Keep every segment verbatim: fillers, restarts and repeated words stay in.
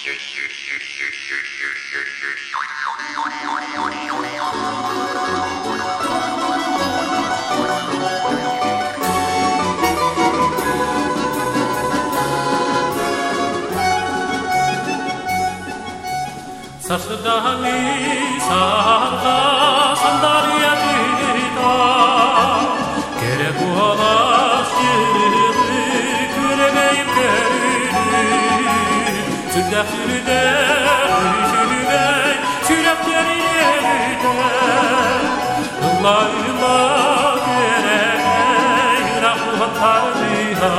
Saçlarını sarga sandalyada gerek olaş yeri göremeyim görürüm Sürde sürde sürde sürekleri yerinde Allah Allah gerek rahmet tarbiha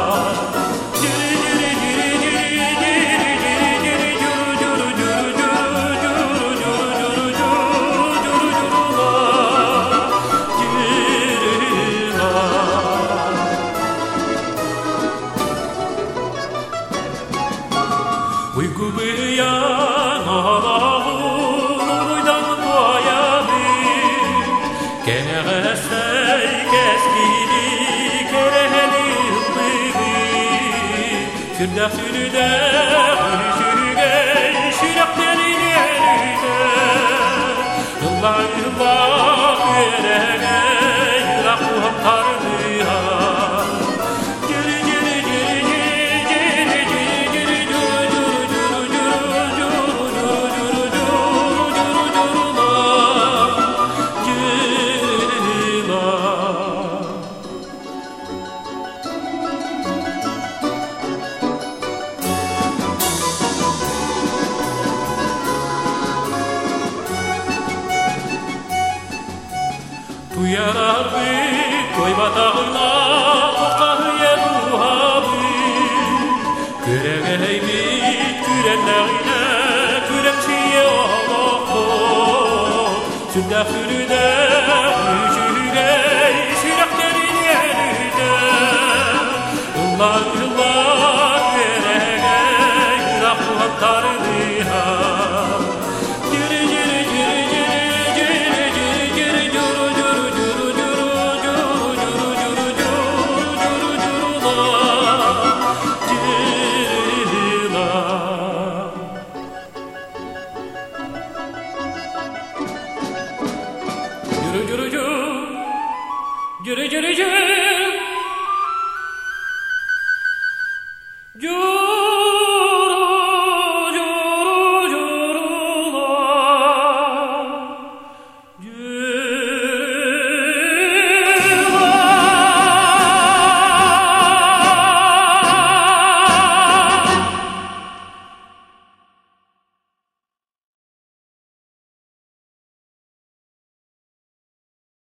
Uyku beyan ağlağın uydan doyadı Gene gelsey keskili kereheli hıbbıydı Sürde sürde sürge şireklerin yerinde Yıllar yıllar verene rahmet tarbiha Duyar bir koy batağına kokahı yer ruhabı Kürege heybit kürenlerine küremçiye ağlakı Sürde sürde sürge süreklerin yerinde Yıllar yıllar verege rahmet tarbiha Yürü yürü yürü Yürü yürü yürü Yürü